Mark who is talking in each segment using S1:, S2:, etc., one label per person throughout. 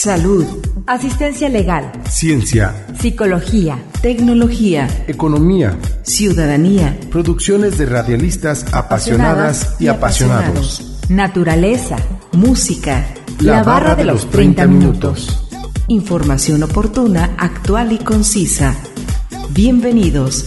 S1: salud, asistencia legal,
S2: ciencia,
S1: psicología, tecnología,
S2: economía,
S1: ciudadanía,
S2: producciones de radialistas apasionadas y apasionados,
S1: naturaleza, música,
S2: la barra de los 30 minutos.
S1: Información oportuna, actual y concisa. Bienvenidos.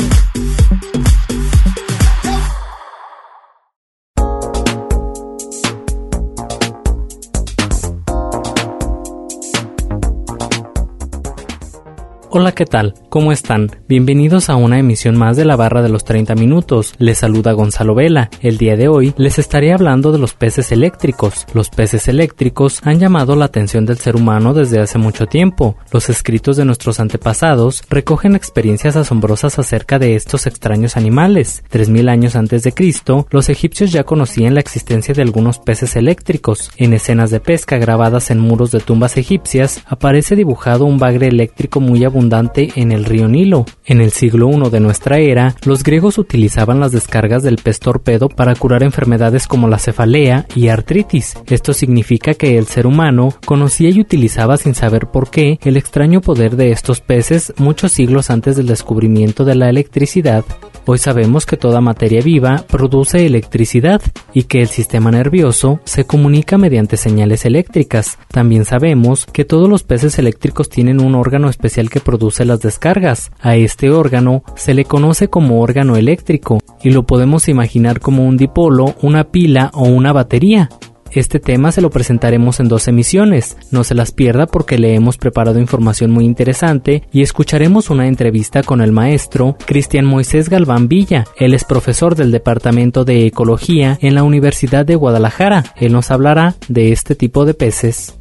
S3: Hola, ¿qué tal? ¿Cómo están? Bienvenidos a una emisión más de la barra de los 30 minutos. Les saluda Gonzalo Vela. El día de hoy les estaré hablando de los peces eléctricos. Los peces eléctricos han llamado la atención del ser humano desde hace mucho tiempo. Los escritos de nuestros antepasados recogen experiencias asombrosas acerca de estos extraños animales. 3000 años antes de Cristo, los egipcios ya conocían la existencia de algunos peces eléctricos. En escenas de pesca grabadas en muros de tumbas egipcias, aparece dibujado un bagre eléctrico muy abundante en el río Nilo. En el siglo I de nuestra era, los griegos utilizaban las descargas del pez torpedo para curar enfermedades como la cefalea y artritis. Esto significa que el ser humano conocía y utilizaba sin saber por qué el extraño poder de estos peces muchos siglos antes del descubrimiento de la electricidad. Hoy sabemos que toda materia viva produce electricidad y que el sistema nervioso se comunica mediante señales eléctricas. También sabemos que todos los peces eléctricos tienen un órgano especial que produce las descargas. A este órgano se le conoce como órgano eléctrico y lo podemos imaginar como un dipolo, una pila o una batería. Este tema se lo presentaremos en 2 emisiones, no se las pierda porque le hemos preparado información muy interesante y escucharemos una entrevista con el maestro Cristian Moisés Galván Villa. Él es profesor del Departamento de Ecología en la Universidad de Guadalajara. Él nos hablará de este tipo de peces.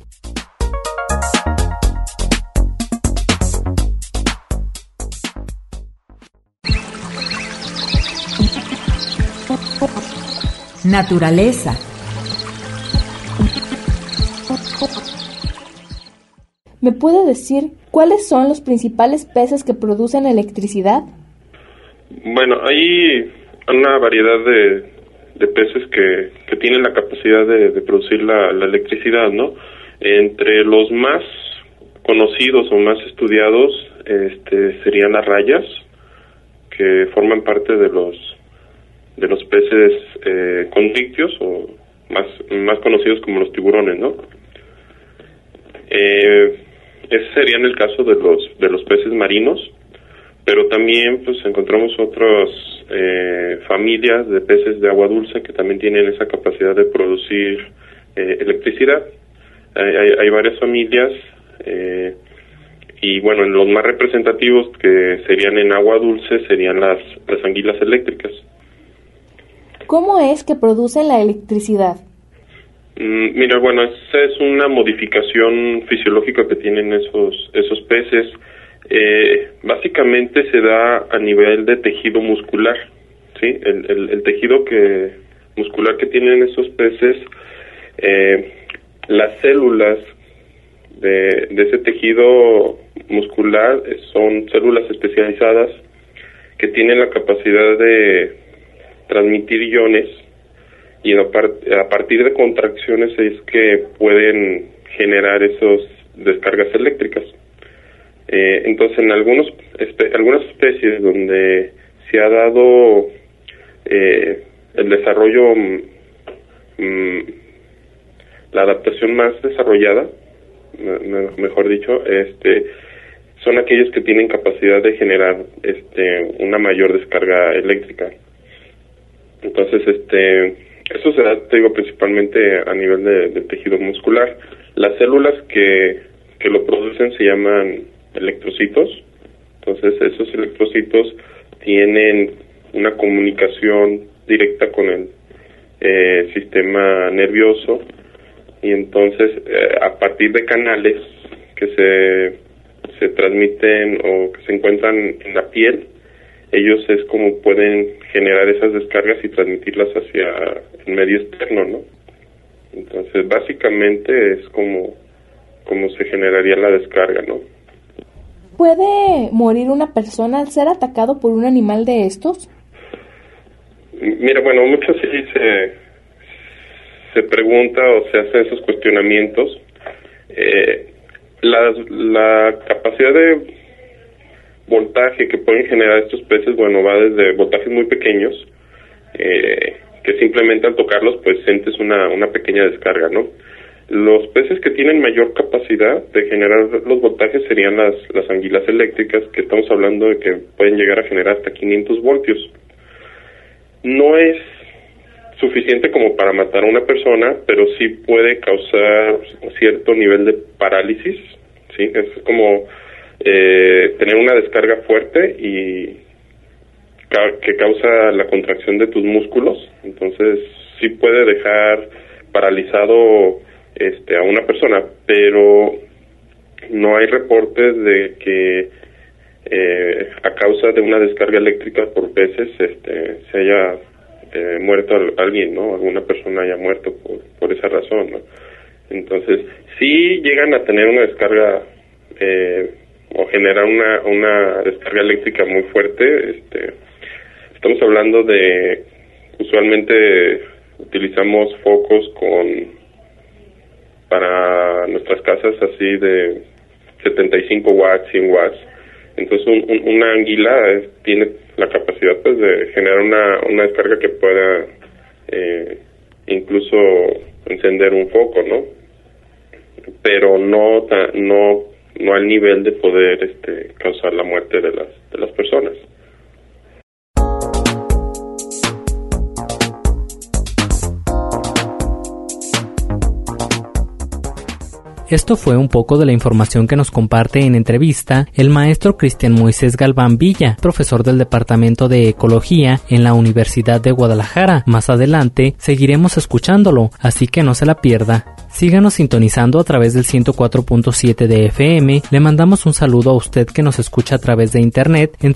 S1: Naturaleza.
S4: ¿Me puede decir cuáles son los principales peces que producen electricidad?
S5: Bueno, hay una variedad de peces que tienen la capacidad de producir la electricidad, ¿no? Entre los más conocidos o más estudiados serían las rayas, que forman parte de los peces condictios o más conocidos como los tiburones, ¿no? Ese sería en el caso de los peces marinos, pero también pues encontramos otras familias de peces de agua dulce que también tienen esa capacidad de producir electricidad. Hay varias familias y bueno, los más representativos que serían en agua dulce serían las anguilas eléctricas.
S4: ¿Cómo es que producen la electricidad?
S5: Mira, bueno, esa es una modificación fisiológica que tienen esos peces. Básicamente se da a nivel de tejido muscular, ¿sí? El tejido muscular que tienen esos peces, las células de ese tejido muscular son células especializadas que tienen la capacidad de transmitir iones, y a partir de contracciones es que pueden generar esas descargas eléctricas. Entonces, en algunas especies donde se ha dado el desarrollo, la adaptación más desarrollada, mejor dicho, son aquellos que tienen capacidad de generar una mayor descarga eléctrica. Entonces, eso se da, te digo, principalmente a nivel del tejido muscular. Las células que lo producen se llaman electrocitos. Entonces, esos electrocitos tienen una comunicación directa con el sistema nervioso, y entonces, a partir de canales que se transmiten o que se encuentran en la piel, ellos es como pueden generar esas descargas y transmitirlas hacia el medio externo, ¿no? Entonces, básicamente es como se generaría la descarga, ¿no?
S4: ¿Puede morir una persona al ser atacado por un animal de estos?
S5: Mira, bueno, mucho sí se pregunta o se hacen esos cuestionamientos. La capacidad de voltaje que pueden generar estos peces, bueno, va desde voltajes muy pequeños, que simplemente al tocarlos, pues sientes una pequeña descarga, ¿no? Los peces que tienen mayor capacidad de generar los voltajes serían las anguilas eléctricas, que estamos hablando de que pueden llegar a generar hasta 500 voltios. No es suficiente como para matar a una persona, pero sí puede causar cierto nivel de parálisis, ¿sí? Es como tener una descarga fuerte y que causa la contracción de tus músculos. Entonces sí puede dejar paralizado a una persona, pero no hay reportes de que a causa de una descarga eléctrica por peces se haya muerto alguien, ¿no? Alguna persona haya muerto por esa razón, ¿no? Entonces sí llegan a tener una descarga o generar una descarga eléctrica muy fuerte. Estamos hablando de, usualmente utilizamos focos para nuestras casas así de 75 watts, 100 watts. Entonces una anguila tiene la capacidad pues de generar una descarga que pueda incluso encender un foco, ¿no? Pero no al nivel de poder causar la muerte de las personas.
S3: Esto fue un poco de la información que nos comparte en entrevista el maestro Cristian Moisés Galván Villa, profesor del Departamento de Ecología en la Universidad de Guadalajara. Más adelante seguiremos escuchándolo, así que no se la pierda. Síganos sintonizando a través del 104.7 de FM. Le mandamos un saludo a usted que nos escucha a través de internet en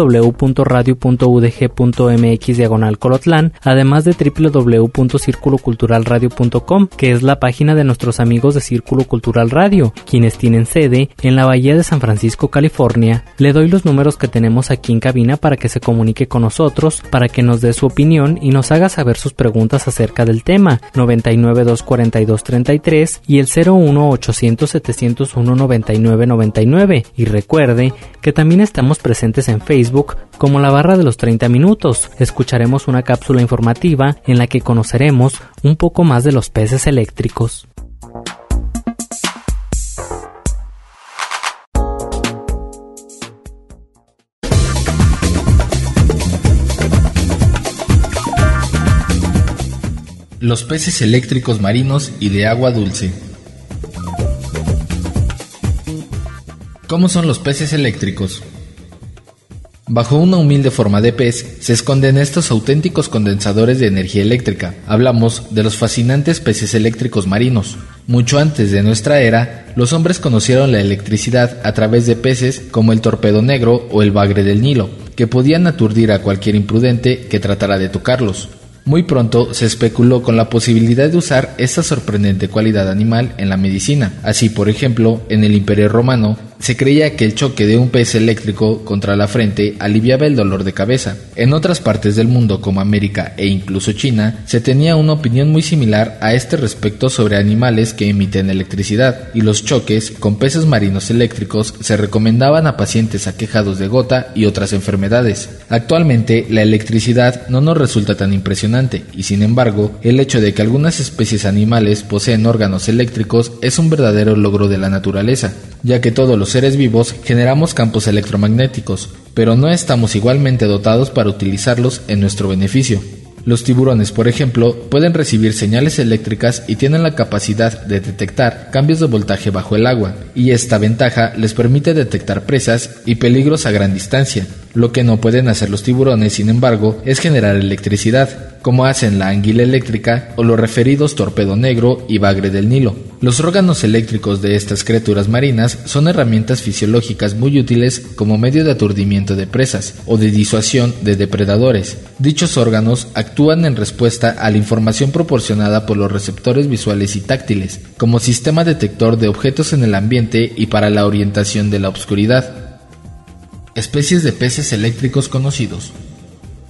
S3: www.radio.udg.mx/Colotlán, además de www.circuloculturalradio.com, que es la página de nuestros amigos de Círculo Cultural Radio, quienes tienen sede en la Bahía de San Francisco, California. Le doy los números que tenemos aquí en cabina para que se comunique con nosotros, para que nos dé su opinión y nos haga saber sus preguntas acerca del tema: 99-242-33 y el 01-800-701-9999. Y recuerde que también estamos presentes en Facebook como La Barra de los 30 Minutos. Escucharemos una cápsula informativa en la que conoceremos un poco más de los peces eléctricos.
S6: Los peces eléctricos marinos y de agua dulce. ¿Cómo son los peces eléctricos? Bajo una humilde forma de pez se esconden estos auténticos condensadores de energía eléctrica. Hablamos de los fascinantes peces eléctricos marinos. Mucho antes de nuestra era, los hombres conocieron la electricidad a través de peces como el torpedo negro o el bagre del Nilo, que podían aturdir a cualquier imprudente que tratara de tocarlos. Muy pronto se especuló con la posibilidad de usar esta sorprendente cualidad animal en la medicina. Así, por ejemplo, en el Imperio Romano se creía que el choque de un pez eléctrico contra la frente aliviaba el dolor de cabeza. En otras partes del mundo, como América e incluso China, se tenía una opinión muy similar a este respecto sobre animales que emiten electricidad, y los choques con peces marinos eléctricos se recomendaban a pacientes aquejados de gota y otras enfermedades. Actualmente, la electricidad no nos resulta tan impresionante, y sin embargo, el hecho de que algunas especies animales poseen órganos eléctricos es un verdadero logro de la naturaleza, ya que todos los seres vivos generamos campos electromagnéticos, pero no estamos igualmente dotados para utilizarlos en nuestro beneficio. Los tiburones, por ejemplo, pueden recibir señales eléctricas y tienen la capacidad de detectar cambios de voltaje bajo el agua, y esta ventaja les permite detectar presas y peligros a gran distancia. Lo que no pueden hacer los tiburones, sin embargo, es generar electricidad, como hacen la anguila eléctrica o los referidos torpedo negro y bagre del Nilo. Los órganos eléctricos de estas criaturas marinas son herramientas fisiológicas muy útiles como medio de aturdimiento de presas o de disuasión de depredadores. Dichos órganos actúan en respuesta a la información proporcionada por los receptores visuales y táctiles, como sistema detector de objetos en el ambiente y para la orientación de la oscuridad. Especies de peces eléctricos conocidos.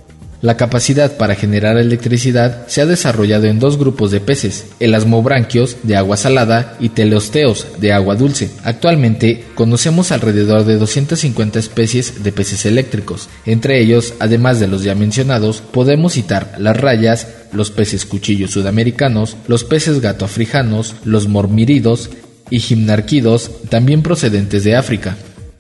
S6: La capacidad para generar electricidad se ha desarrollado en dos grupos de peces, elasmobranquios de agua salada y teleosteos de agua dulce. Actualmente conocemos alrededor de 250 especies de peces eléctricos. Entre ellos, además de los ya mencionados, podemos citar las rayas, los peces cuchillo sudamericanos, los peces gato africanos, los mormíridos y gimnarquidos, también procedentes de África.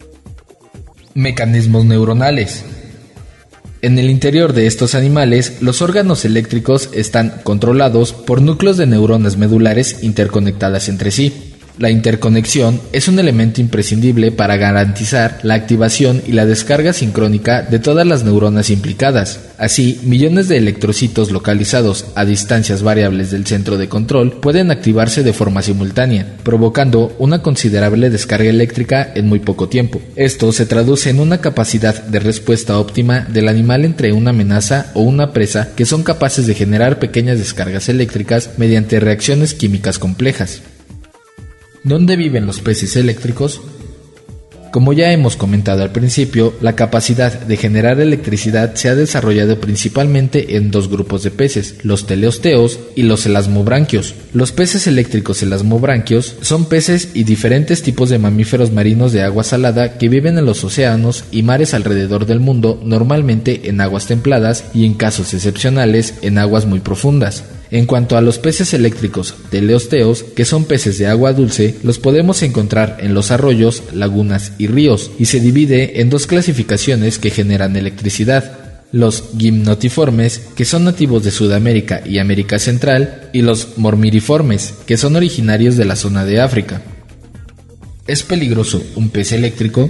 S6: Mecanismos neuronales. En el interior de estos animales, los órganos eléctricos están controlados por núcleos de neuronas medulares interconectadas entre sí. La interconexión es un elemento imprescindible para garantizar la activación y la descarga sincrónica de todas las neuronas implicadas. Así, millones de electrocitos localizados a distancias variables del centro de control pueden activarse de forma simultánea, provocando una considerable descarga eléctrica en muy poco tiempo. Esto se traduce en una capacidad de respuesta óptima del animal entre una amenaza o una presa, que son capaces de generar pequeñas descargas eléctricas mediante reacciones químicas complejas. ¿Dónde viven los peces eléctricos? Como ya hemos comentado al principio, la capacidad de generar electricidad se ha desarrollado principalmente en dos grupos de peces, los teleosteos y los elasmobranquios. Los peces eléctricos elasmobranquios son peces y diferentes tipos de mamíferos marinos de agua salada que viven en los océanos y mares alrededor del mundo, normalmente en aguas templadas y en casos excepcionales en aguas muy profundas. En cuanto a los peces eléctricos teleosteos, que son peces de agua dulce, los podemos encontrar en los arroyos, lagunas y ríos, y se divide en dos clasificaciones que generan electricidad: los gimnotiformes, que son nativos de Sudamérica y América Central, y los mormiriformes, que son originarios de la zona de África. ¿Es peligroso un pez eléctrico?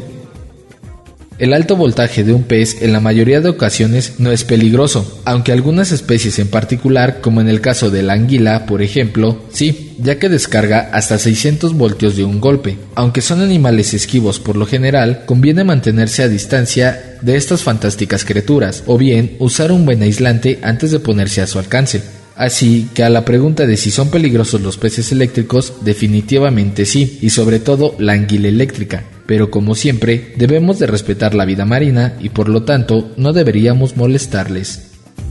S6: El alto voltaje de un pez en la mayoría de ocasiones no es peligroso, aunque algunas especies en particular, como en el caso de la anguila, por ejemplo, sí, ya que descarga hasta 600 voltios de un golpe. Aunque son animales esquivos por lo general, conviene mantenerse a distancia de estas fantásticas criaturas, o bien usar un buen aislante antes de ponerse a su alcance. Así que a la pregunta de si son peligrosos los peces eléctricos, definitivamente sí, y sobre todo la anguila eléctrica. Pero como siempre, debemos de respetar la vida marina y por lo tanto no deberíamos molestarles.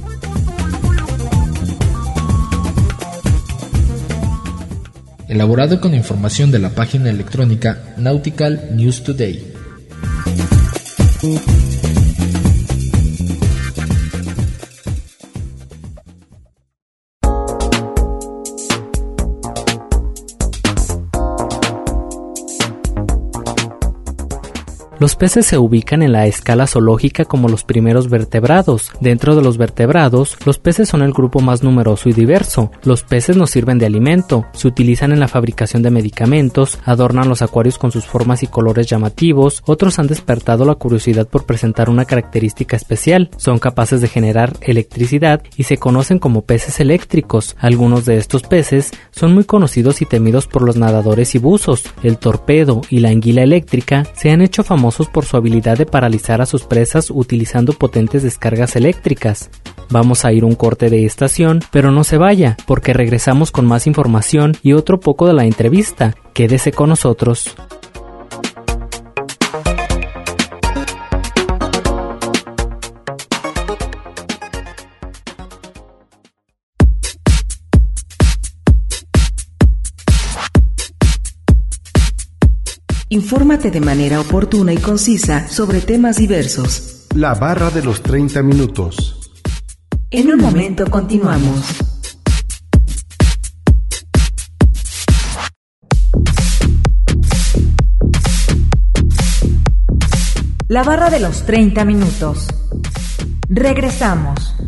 S6: Elaborado con información de la página electrónica Nautical News Today.
S3: Los peces se ubican en la escala zoológica como los primeros vertebrados. Dentro de los vertebrados, los peces son el grupo más numeroso y diverso. Los peces nos sirven de alimento, se utilizan en la fabricación de medicamentos, adornan los acuarios con sus formas y colores llamativos, otros han despertado la curiosidad por presentar una característica especial, son capaces de generar electricidad y se conocen como peces eléctricos. Algunos de estos peces son muy conocidos y temidos por los nadadores y buzos. El torpedo y la anguila eléctrica se han hecho famosos por su habilidad de paralizar a sus presas utilizando potentes descargas eléctricas. Vamos a ir un corte de estación, pero no se vaya, porque regresamos con más información y otro poco de la entrevista. Quédese con nosotros.
S1: Infórmate de manera oportuna y concisa sobre temas diversos.
S2: La barra de los 30 minutos.
S1: En un momento continuamos. La barra de los 30 minutos. Regresamos.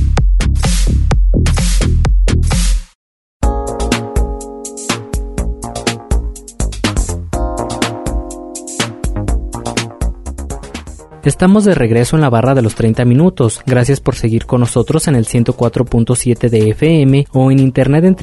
S3: Estamos de regreso en la barra de los 30 minutos. Gracias por seguir con nosotros en el 104.7 de FM o en internet en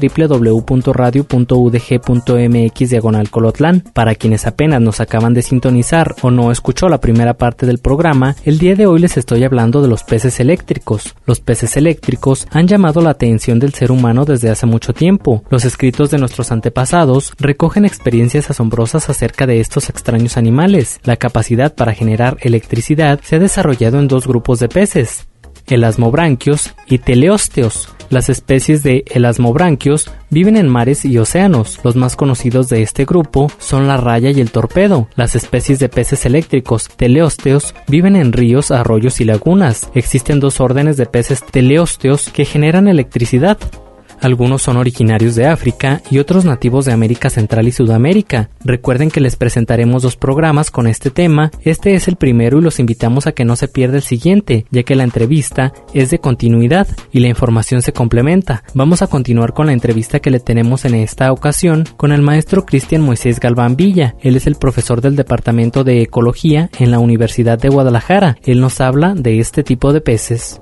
S3: www.radio.udg.mx/Colotlán. Para quienes apenas nos acaban de sintonizar o no escuchó la primera parte del programa, el día de hoy les estoy hablando de los peces eléctricos. Los peces eléctricos han llamado la atención del ser humano desde hace mucho tiempo. Los escritos de nuestros antepasados recogen experiencias asombrosas acerca de estos extraños animales. La capacidad para generar electricidad se ha desarrollado en dos grupos de peces. elasmobranquios y teleósteos. Las especies de elasmobranquios viven en mares y océanos. Los más conocidos de este grupo son la raya y el torpedo. Las especies de peces eléctricos teleósteos viven en ríos, arroyos y lagunas. Existen 2 órdenes de peces teleósteos que generan electricidad. Algunos son originarios de África y otros nativos de América Central y Sudamérica. Recuerden que les presentaremos 2 programas con este tema. Este es el primero y los invitamos a que no se pierda el siguiente, ya que la entrevista es de continuidad y la información se complementa. Vamos a continuar con la entrevista que le tenemos en esta ocasión con el maestro Cristian Moisés Galván Villa. Él es el profesor del Departamento de Ecología en la Universidad de Guadalajara. Él nos habla de este tipo de peces.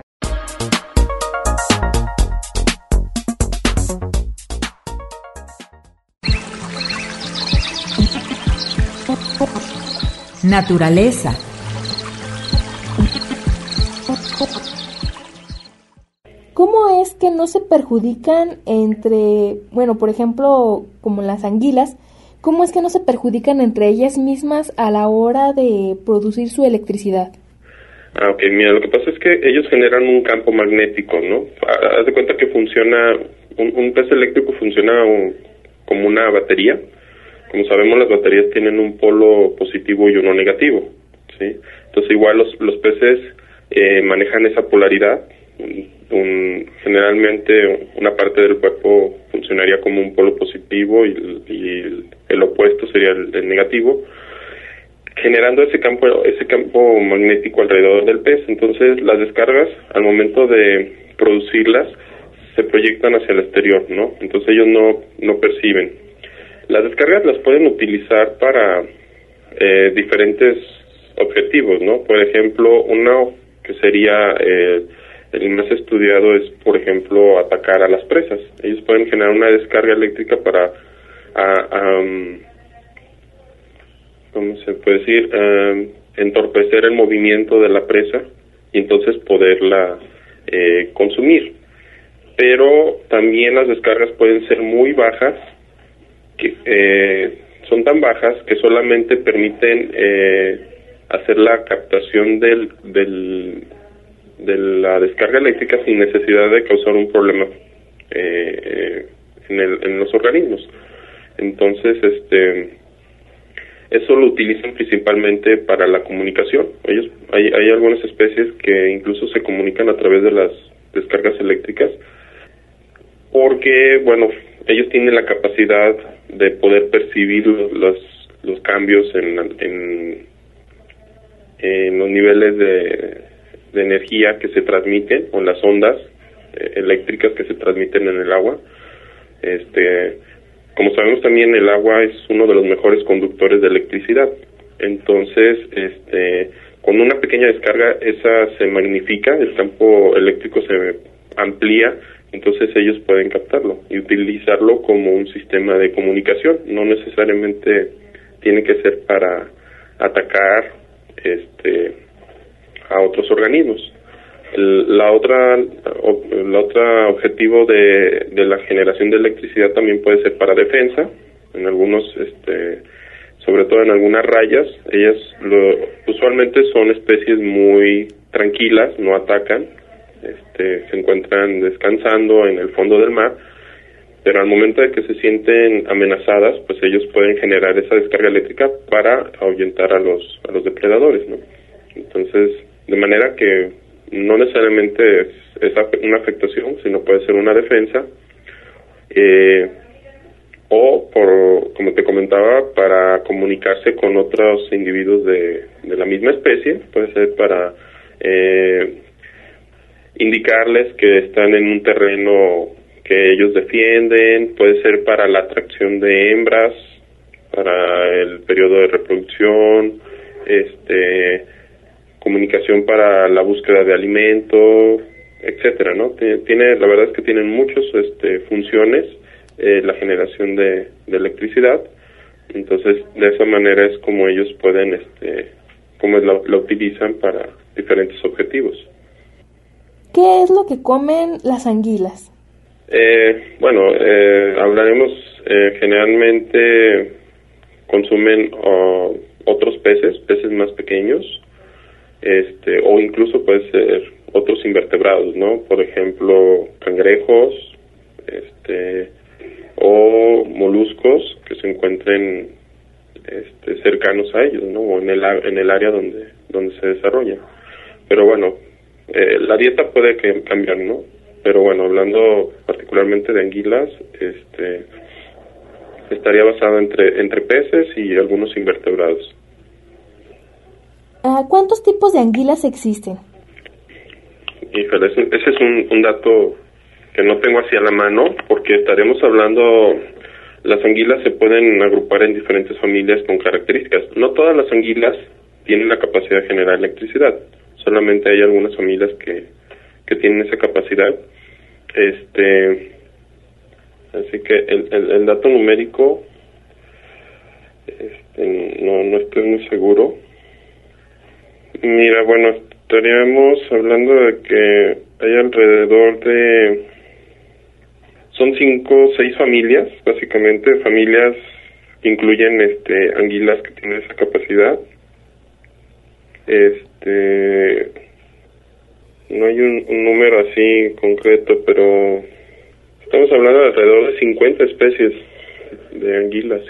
S1: Naturaleza.
S4: ¿Cómo es que no se perjudican por ejemplo, como las anguilas, cómo es que no se perjudican entre ellas mismas a la hora de producir su electricidad?
S5: Ok, mira, lo que pasa es que ellos generan un campo magnético, ¿no? Haz de cuenta que funciona, un pez eléctrico funciona como una batería. Como sabemos, las baterías tienen un polo positivo y uno negativo, ¿sí? Entonces, igual los peces manejan esa polaridad. Generalmente, una parte del cuerpo funcionaría como un polo positivo y el opuesto sería el negativo, generando ese campo magnético alrededor del pez. Entonces, las descargas, al momento de producirlas, se proyectan hacia el exterior, ¿no? Entonces, ellos no perciben. Las descargas las pueden utilizar para diferentes objetivos, ¿no? Por ejemplo, uno que sería el más estudiado es, por ejemplo, atacar a las presas. Ellos pueden generar una descarga eléctrica para, ¿cómo se puede decir? Entorpecer el movimiento de la presa y entonces poderla consumir. Pero también las descargas pueden ser muy bajas, que son tan bajas que solamente permiten hacer la captación de la descarga eléctrica sin necesidad de causar un problema en los organismos. Entonces, eso lo utilizan principalmente para la comunicación. Hay algunas especies que incluso se comunican a través de las descargas eléctricas porque, bueno, ellos tienen la capacidad de poder percibir los cambios en los niveles de energía que se transmiten, o las ondas eléctricas que se transmiten en el agua. Como sabemos, también el agua es uno de los mejores conductores de electricidad. Entonces, con una pequeña descarga, esa se magnifica, el campo eléctrico se amplía. Entonces ellos pueden captarlo y utilizarlo como un sistema de comunicación. No necesariamente tiene que ser para atacar a otros organismos. La otra objetivo de la generación de electricidad también puede ser para defensa. En algunos, sobre todo en algunas rayas, ellas usualmente son especies muy tranquilas, no atacan. Se encuentran descansando en el fondo del mar, pero al momento de que se sienten amenazadas, pues ellos pueden generar esa descarga eléctrica para ahuyentar a los depredadores, ¿no? Entonces, de manera que no necesariamente es una afectación, sino puede ser una defensa, o como te comentaba, para comunicarse con otros individuos de la misma especie. Puede ser para indicarles que están en un terreno que ellos defienden, puede ser para la atracción de hembras, para el periodo de reproducción, comunicación para la búsqueda de alimento, etcétera, ¿no? La verdad es que tienen muchas funciones la generación de electricidad. Entonces, de esa manera es como ellos pueden, como la utilizan para diferentes objetivos.
S4: ¿Qué es lo que comen las anguilas?
S5: Hablaremos, generalmente consumen otros peces más pequeños, o incluso puede ser otros invertebrados, ¿no? Por ejemplo, cangrejos, o moluscos que se encuentren cercanos a ellos, ¿no? O en el área donde se desarrolla. Pero bueno, la dieta puede cambiar, ¿no? Pero bueno, hablando particularmente de anguilas, estaría basada entre peces y algunos invertebrados.
S4: ¿Cuántos tipos de anguilas existen?
S5: Híjole, ese es un dato que no tengo así a la mano, porque estaremos hablando, las anguilas se pueden agrupar en diferentes familias con características. No todas las anguilas tienen la capacidad de generar electricidad, solamente hay algunas familias que tienen esa capacidad. Así que el dato numérico, no estoy muy seguro. Mira, bueno, estaríamos hablando de que hay alrededor de... Son 5 o 6 familias, básicamente, familias que incluyen anguilas que tienen esa capacidad. No hay un número así concreto, pero estamos hablando de alrededor de 50 especies de anguilas.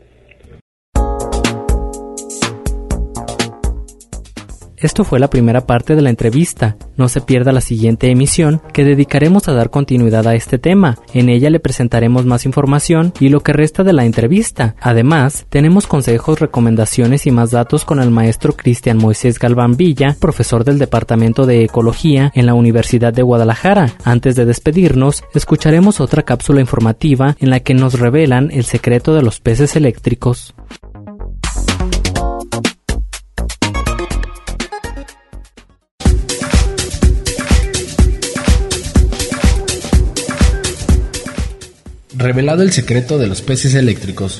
S3: Esto fue la primera parte de la entrevista. No se pierda la siguiente emisión, que dedicaremos a dar continuidad a este tema. En ella le presentaremos más información y lo que resta de la entrevista. Además, tenemos consejos, recomendaciones y más datos con el maestro Cristian Moisés Galván Villa, profesor del Departamento de Ecología en la Universidad de Guadalajara. Antes de despedirnos, escucharemos otra cápsula informativa en la que nos revelan el secreto de los peces eléctricos.
S6: Revelado el secreto de los peces eléctricos.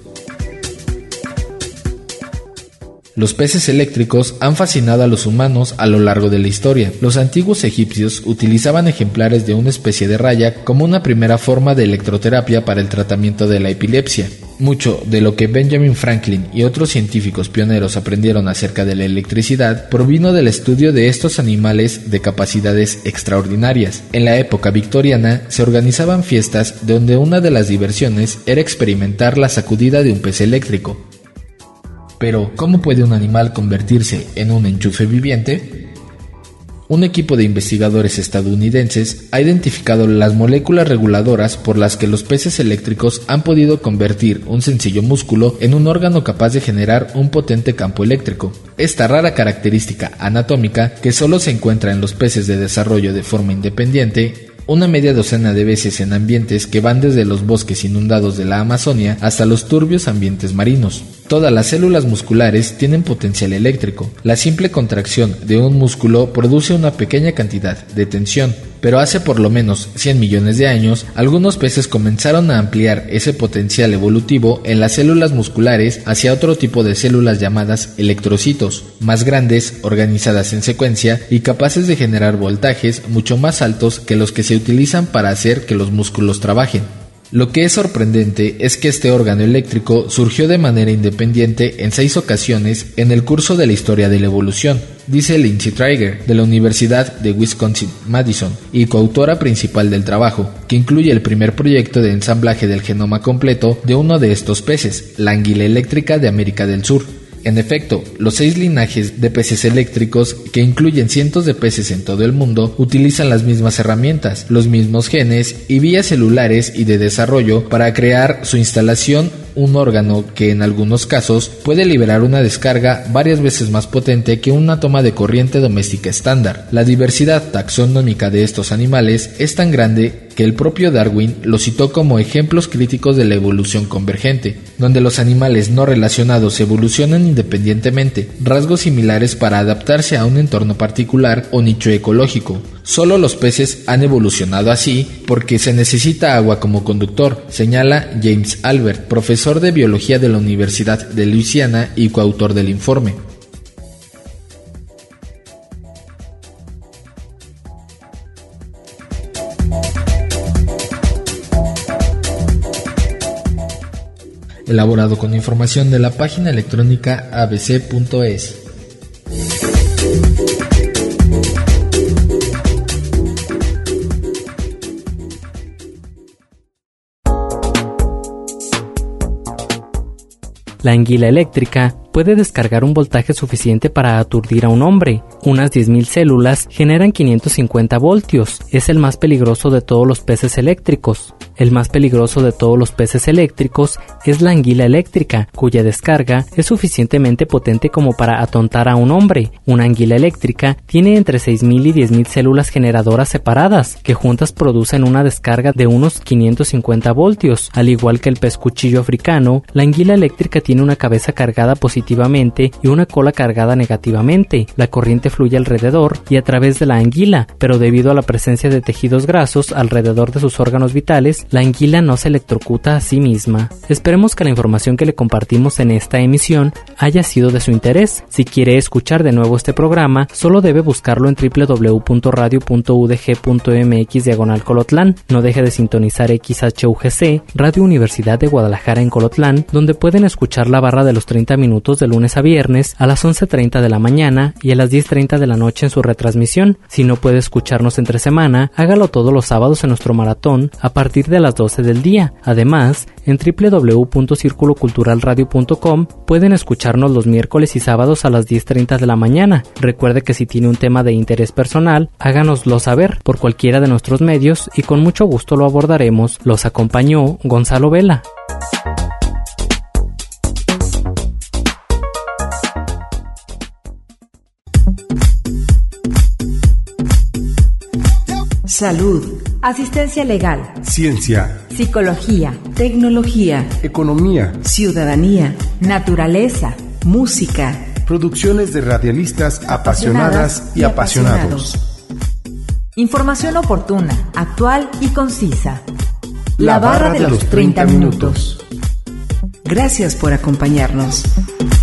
S6: Los peces eléctricos han fascinado a los humanos a lo largo de la historia. Los antiguos egipcios utilizaban ejemplares de una especie de raya como una primera forma de electroterapia para el tratamiento de la epilepsia. Mucho de lo que Benjamin Franklin y otros científicos pioneros aprendieron acerca de la electricidad provino del estudio de estos animales de capacidades extraordinarias. En la época victoriana se organizaban fiestas donde una de las diversiones era experimentar la sacudida de un pez eléctrico. Pero, ¿cómo puede un animal convertirse en un enchufe viviente? Un equipo de investigadores estadounidenses ha identificado las moléculas reguladoras por las que los peces eléctricos han podido convertir un sencillo músculo en un órgano capaz de generar un potente campo eléctrico. Esta rara característica anatómica, que solo se encuentra en los peces de desarrollo de forma independiente, una media docena de veces en ambientes que van desde los bosques inundados de la Amazonia hasta los turbios ambientes marinos. Todas las células musculares tienen potencial eléctrico. La simple contracción de un músculo produce una pequeña cantidad de tensión, pero hace por lo menos 100 millones de años, algunos peces comenzaron a ampliar ese potencial evolutivo en las células musculares hacia otro tipo de células llamadas electrocitos, más grandes, organizadas en secuencia y capaces de generar voltajes mucho más altos que los que se utilizan para hacer que los músculos trabajen. Lo que es sorprendente es que este órgano eléctrico surgió de manera independiente en 6 ocasiones en el curso de la historia de la evolución, dice Lindsay Traeger, de la Universidad de Wisconsin-Madison, y coautora principal del trabajo, que incluye el primer proyecto de ensamblaje del genoma completo de uno de estos peces, la anguila eléctrica de América del Sur. En efecto, los 6 linajes de peces eléctricos, que incluyen cientos de peces en todo el mundo, utilizan las mismas herramientas, los mismos genes y vías celulares y de desarrollo para crear su instalación, un órgano que en algunos casos puede liberar una descarga varias veces más potente que una toma de corriente doméstica estándar. La diversidad taxonómica de estos animales es tan grande que el propio Darwin los citó como ejemplos críticos de la evolución convergente, donde los animales no relacionados evolucionan independientemente, rasgos similares para adaptarse a un entorno particular o nicho ecológico. Solo los peces han evolucionado así porque se necesita agua como conductor, señala James Albert, profesor de biología de la Universidad de Luisiana y coautor del informe. Elaborado con información de la página electrónica abc.es.
S3: La anguila eléctrica puede descargar un voltaje suficiente para aturdir a un hombre. Unas 10.000 células generan 550 voltios. Es el más peligroso de todos los peces eléctricos. El más peligroso de todos los peces eléctricos es la anguila eléctrica, cuya descarga es suficientemente potente como para atontar a un hombre. Una anguila eléctrica tiene entre 6.000 y 10.000 células generadoras separadas, que juntas producen una descarga de unos 550 voltios. Al igual que el pez cuchillo africano, la anguila eléctrica tiene una cabeza cargada positivamente y una cola cargada negativamente. La corriente fluye alrededor y a través de la anguila, pero debido a la presencia de tejidos grasos alrededor de sus órganos vitales, la anguila no se electrocuta a sí misma. Esperemos que la información que le compartimos en esta emisión haya sido de su interés. Si quiere escuchar de nuevo este programa, solo debe buscarlo en www.radio.udg.mx/Colotlán. No deje de sintonizar XHUGC, Radio Universidad de Guadalajara en Colotlán, donde pueden escuchar la barra de los 30 minutos de lunes a viernes a las 11:30 de la mañana y a las 10:30 de la noche en su retransmisión. Si no puede escucharnos entre semana, hágalo todos los sábados en nuestro maratón a partir de las 12 del día. Además, en www.circuloculturalradio.com pueden escucharnos los miércoles y sábados a las 10:30 de la mañana. Recuerde que si tiene un tema de interés personal, háganoslo saber por cualquiera de nuestros medios y con mucho gusto lo abordaremos. Los acompañó Gonzalo Vela.
S1: Salud,
S7: asistencia legal,
S2: ciencia,
S7: psicología,
S1: tecnología,
S2: economía,
S1: ciudadanía,
S7: naturaleza,
S1: música,
S2: producciones de radialistas apasionadas y apasionados.
S7: Información oportuna, actual y concisa.
S2: La barra de los 30 minutos.
S1: Gracias por acompañarnos.